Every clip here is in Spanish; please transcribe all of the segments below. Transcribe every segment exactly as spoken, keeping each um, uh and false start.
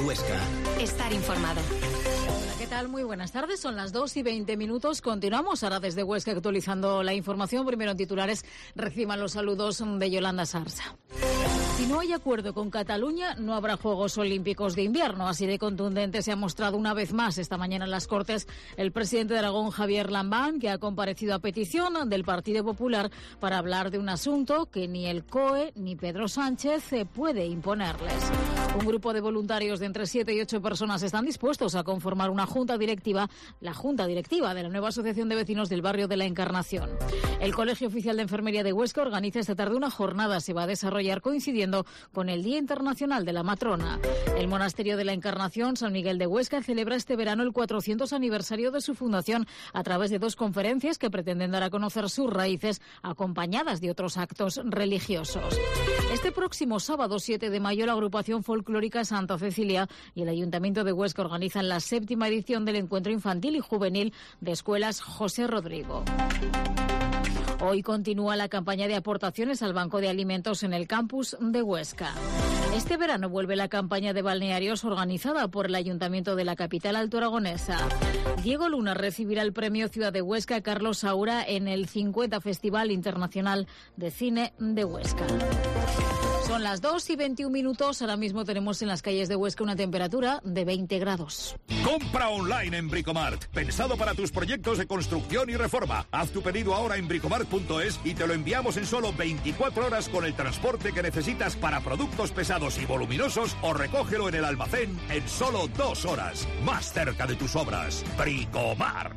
Huesca. Estar informado. Hola, ¿qué tal? Muy buenas tardes. Son las dos y veinte minutos. Continuamos ahora desde Huesca actualizando la información. Primero en titulares, reciban los saludos de Yolanda Sarsa. Si no hay acuerdo con Cataluña, no habrá Juegos Olímpicos de invierno. Así de contundente se ha mostrado una vez más esta mañana en las Cortes el presidente de Aragón, Javier Lambán, que ha comparecido a petición del Partido Popular para hablar de un asunto que ni el C O E ni Pedro Sánchez puede imponerles. Un grupo de voluntarios de entre siete y ocho personas están dispuestos a conformar una junta directiva, la junta directiva de la nueva Asociación de Vecinos del Barrio de la Encarnación. El Colegio Oficial de Enfermería de Huesca organiza esta tarde una jornada. Se va a desarrollar coincidiendo con el Día Internacional de la Matrona. El Monasterio de la Encarnación, San Miguel de Huesca, celebra este verano el cuatrocientos aniversario de su fundación a través de dos conferencias que pretenden dar a conocer sus raíces, acompañadas de otros actos religiosos. Este próximo sábado siete de mayo, la agrupación folclórica Santa Cecilia y el Ayuntamiento de Huesca organizan la séptima edición del Encuentro Infantil y Juvenil de Escuelas José Rodrigo. Hoy continúa la campaña de aportaciones al Banco de Alimentos en el campus de Huesca. Este verano vuelve la campaña de balnearios organizada por el Ayuntamiento de la capital altoaragonesa. Diego Luna recibirá el premio Ciudad de Huesca Carlos Saura en el cincuenta Festival Internacional de Cine de Huesca. Son las dos y veintiún minutos. Ahora mismo tenemos en las calles de Huesca una temperatura de veinte grados. Compra online en Bricomart. Pensado para tus proyectos de construcción y reforma. Haz tu pedido ahora en bricomart punto es y te lo enviamos en solo veinticuatro horas con el transporte que necesitas para productos pesados y voluminosos, o recógelo en el almacén en solo dos horas. Más cerca de tus obras. Bricomart.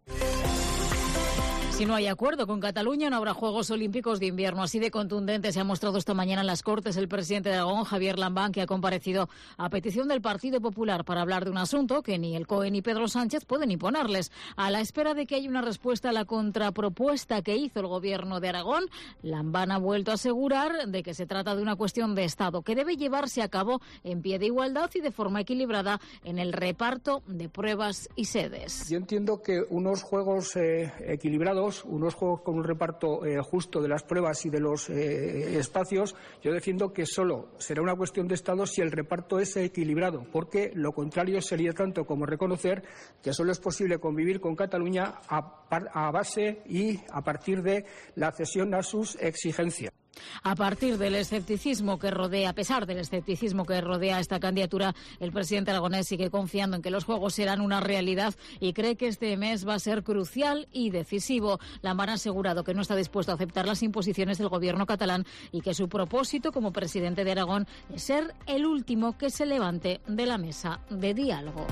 Si no hay acuerdo con Cataluña, no habrá Juegos Olímpicos de invierno. Así de contundente se ha mostrado esta mañana en las Cortes el presidente de Aragón, Javier Lambán, que ha comparecido a petición del Partido Popular para hablar de un asunto que ni el C O E ni Pedro Sánchez pueden imponerles. A la espera de que haya una respuesta a la contrapropuesta que hizo el Gobierno de Aragón, Lambán ha vuelto a asegurar de que se trata de una cuestión de Estado que debe llevarse a cabo en pie de igualdad y de forma equilibrada en el reparto de pruebas y sedes. Yo entiendo que unos juegos eh, equilibrados, unos juegos con un reparto eh, justo de las pruebas y de los eh, espacios, yo defiendo que solo será una cuestión de Estado si el reparto es equilibrado, porque lo contrario sería tanto como reconocer que solo es posible convivir con Cataluña a, a base y a partir de la cesión a sus exigencias. A partir del escepticismo que rodea, a pesar del escepticismo que rodea esta candidatura, el presidente aragonés sigue confiando en que los Juegos serán una realidad y cree que este mes va a ser crucial y decisivo. Lambán ha asegurado que no está dispuesto a aceptar las imposiciones del gobierno catalán y que su propósito como presidente de Aragón es ser el último que se levante de la mesa de diálogo.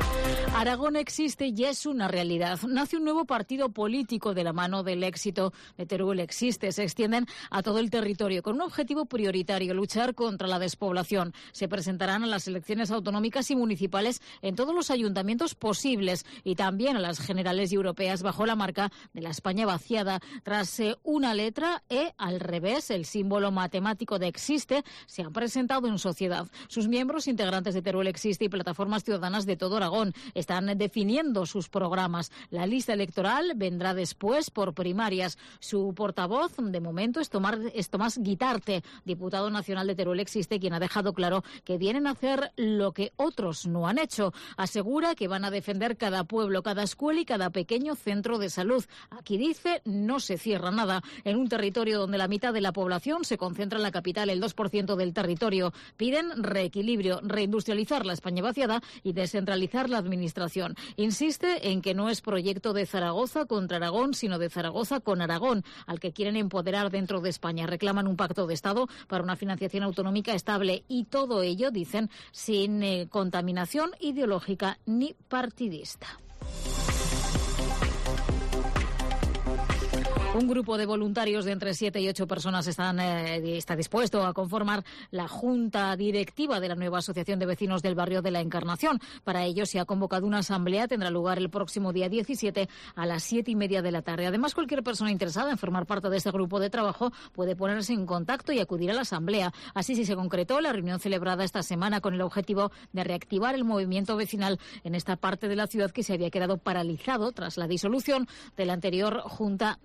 Aragón existe y es una realidad. Nace un nuevo partido político de la mano del éxito de Teruel Existe. Se extienden a todo el territorio con un objetivo prioritario: luchar contra la despoblación. Se presentarán a las elecciones autonómicas y municipales en todos los ayuntamientos posibles y también a las generales y europeas bajo la marca de la España vaciada. Tras eh, una letra E al revés, el símbolo matemático de Existe, se han presentado en sociedad. Sus miembros, integrantes de Teruel Existe y plataformas ciudadanas de todo Aragón, están definiendo sus programas. La lista electoral vendrá después por primarias. Su portavoz, de momento, es, tomar, es Tomás Guitarte, diputado nacional de Teruel Existe, quien ha dejado claro que vienen a hacer lo que otros no han hecho. Asegura que van a defender cada pueblo, cada escuela y cada pequeño centro de salud. Aquí dice, no se cierra nada. En un territorio donde la mitad de la población se concentra en la capital, el dos por ciento del territorio, piden reequilibrio, reindustrializar la España vaciada y descentralizar la administración. Insiste en que no es proyecto de Zaragoza contra Aragón, sino de Zaragoza con Aragón, al que quieren empoderar dentro de España. Reclaman un pacto de Estado para una financiación autonómica estable y todo ello, dicen, sin eh, contaminación ideológica ni partidista. Un grupo de voluntarios de entre siete y ocho personas están, eh, está dispuesto a conformar la junta directiva de la nueva Asociación de Vecinos del Barrio de la Encarnación. Para ello se ha convocado una asamblea, tendrá lugar el próximo día diecisiete a las siete y media de la tarde. Además, cualquier persona interesada en formar parte de este grupo de trabajo puede ponerse en contacto y acudir a la asamblea. Así sí se concretó la reunión celebrada esta semana con el objetivo de reactivar el movimiento vecinal en esta parte de la ciudad que se había quedado paralizado tras la disolución de la anterior junta directiva.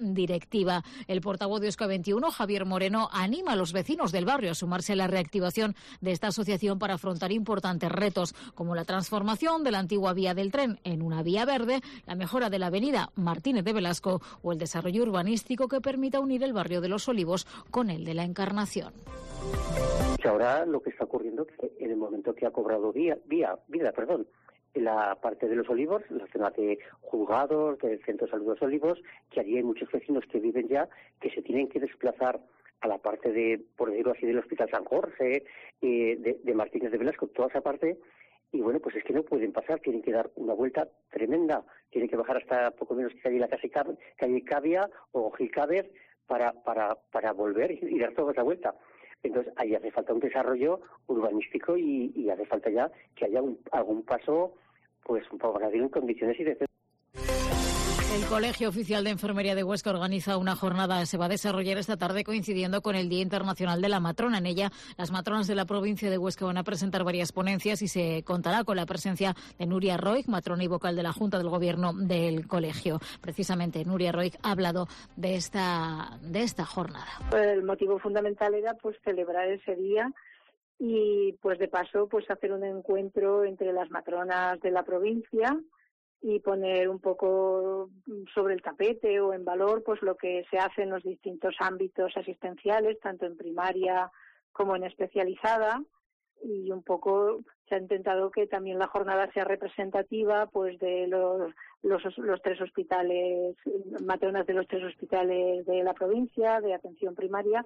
colectiva. El portavoz de Euskadi veintiuno, Javier Moreno, anima a los vecinos del barrio a sumarse a la reactivación de esta asociación para afrontar importantes retos, como la transformación de la antigua vía del tren en una vía verde, la mejora de la avenida Martínez de Velasco o el desarrollo urbanístico que permita unir el barrio de Los Olivos con el de la Encarnación. Ahora lo que está ocurriendo es que en el momento que ha cobrado vía, vía, vida, perdón, la parte de Los Olivos, la zona de juzgados, del Centro de Salud de Los Olivos, que allí hay muchos vecinos que viven ya, que se tienen que desplazar a la parte de, por decirlo así, del Hospital San Jorge, eh, de, de Martínez de Velasco, toda esa parte, y bueno, pues es que no pueden pasar, tienen que dar una vuelta tremenda, tienen que bajar hasta poco menos que calle la calle, calle Cavia o Gilcaber para, para, para volver y, y dar toda esa vuelta. Entonces, ahí hace falta un desarrollo urbanístico y, y hace falta ya que haya un, algún paso, pues, un poco en condiciones y de... El Colegio Oficial de Enfermería de Huesca organiza una jornada. Se va a desarrollar esta tarde coincidiendo con el Día Internacional de la Matrona. En ella, las matronas de la provincia de Huesca van a presentar varias ponencias y se contará con la presencia de Nuria Roig, matrona y vocal de la Junta del Gobierno del Colegio. Precisamente, Nuria Roig ha hablado de esta, de esta jornada. El motivo fundamental era pues celebrar ese día y pues de paso pues hacer un encuentro entre las matronas de la provincia y poner un poco sobre el tapete o en valor pues lo que se hace en los distintos ámbitos asistenciales, tanto en primaria como en especializada, y un poco se ha intentado que también la jornada sea representativa pues de los, los, los tres hospitales, matronas de los tres hospitales de la provincia, de atención primaria.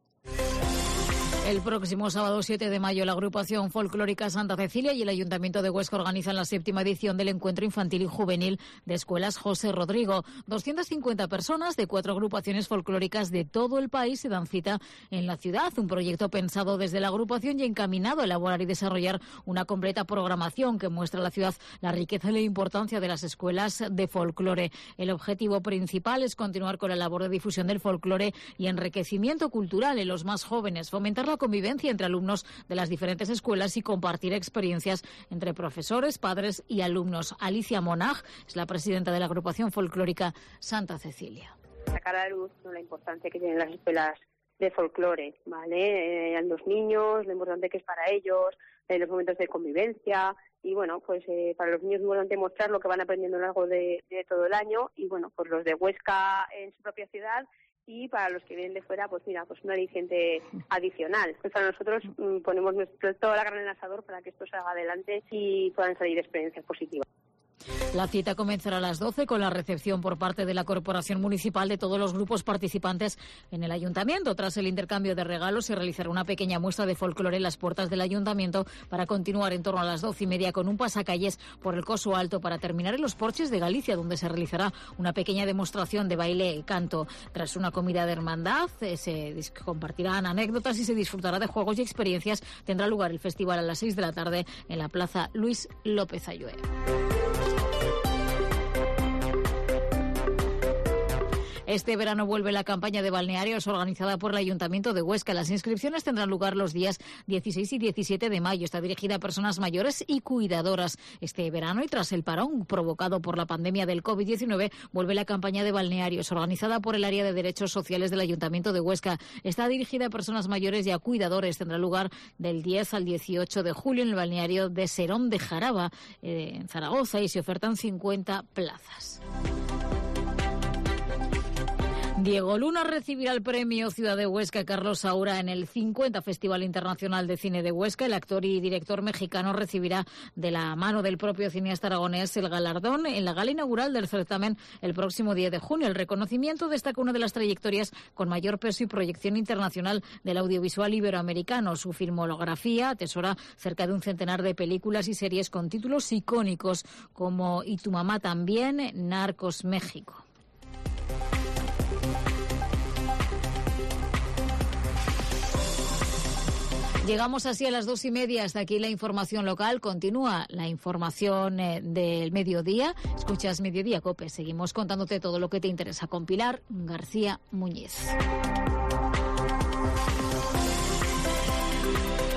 El próximo sábado siete de mayo la agrupación folclórica Santa Cecilia y el Ayuntamiento de Huesca organizan la séptima edición del Encuentro Infantil y Juvenil de Escuelas José Rodrigo. doscientas cincuenta personas de cuatro agrupaciones folclóricas de todo el país se dan cita en la ciudad. Un proyecto pensado desde la agrupación y encaminado a elaborar y desarrollar una completa programación que muestra a la ciudad la riqueza y la importancia de las escuelas de folclore. El objetivo principal es continuar con la labor de difusión del folclore y enriquecimiento cultural en los más jóvenes, fomentar la convivencia entre alumnos de las diferentes escuelas y compartir experiencias entre profesores, padres y alumnos. Alicia Monag es la presidenta de la agrupación folclórica Santa Cecilia. Sacar a la luz la importancia que tienen las escuelas de folclore, ¿vale? Eh, los niños, lo importante que es para ellos, eh, los momentos de convivencia y bueno, pues eh, para los niños es importante mostrar lo que van aprendiendo a lo largo de, de todo el año y bueno, pues los de Huesca en su propia ciudad. Y para los que vienen de fuera, pues mira, pues un aliciente adicional. Pues para nosotros mmm, ponemos nuestro, toda la carne en el asador para que esto salga adelante y puedan salir experiencias positivas. La cita comenzará a las doce con la recepción por parte de la Corporación Municipal de todos los grupos participantes en el Ayuntamiento. Tras el intercambio de regalos se realizará una pequeña muestra de folclore en las puertas del Ayuntamiento para continuar en torno a las doce y media con un pasacalles por el Coso Alto para terminar en los Porches de Galicia, donde se realizará una pequeña demostración de baile y canto. Tras una comida de hermandad eh, se compartirán anécdotas y se disfrutará de juegos y experiencias. Tendrá lugar el festival a las seis de la tarde en la Plaza Luis López Ayué. Este verano vuelve la campaña de balnearios organizada por el Ayuntamiento de Huesca. Las inscripciones tendrán lugar los días dieciséis y diecisiete de mayo. Está dirigida a personas mayores y cuidadoras. Este verano y tras el parón provocado por la pandemia del COVID diecinueve, vuelve la campaña de balnearios organizada por el Área de Derechos Sociales del Ayuntamiento de Huesca. Está dirigida a personas mayores y a cuidadores. Tendrá lugar del diez al dieciocho de julio en el balneario de Serón de Jaraba, eh, en Zaragoza, y se ofertan cincuenta plazas. Diego Luna recibirá el premio Ciudad de Huesca Carlos Saura en el cincuenta Festival Internacional de Cine de Huesca. El actor y director mexicano recibirá de la mano del propio cineasta aragonés el galardón en la gala inaugural del certamen el próximo diez de junio. El reconocimiento destaca una de las trayectorias con mayor peso y proyección internacional del audiovisual iberoamericano. Su filmografía atesora cerca de un centenar de películas y series con títulos icónicos como Y tu mamá también, Narcos México. Llegamos así a las dos y media. Hasta aquí la información local. Continúa la información eh, del mediodía. Escuchas Mediodía COPE. Seguimos contándote todo lo que te interesa con Pilar García Muñiz.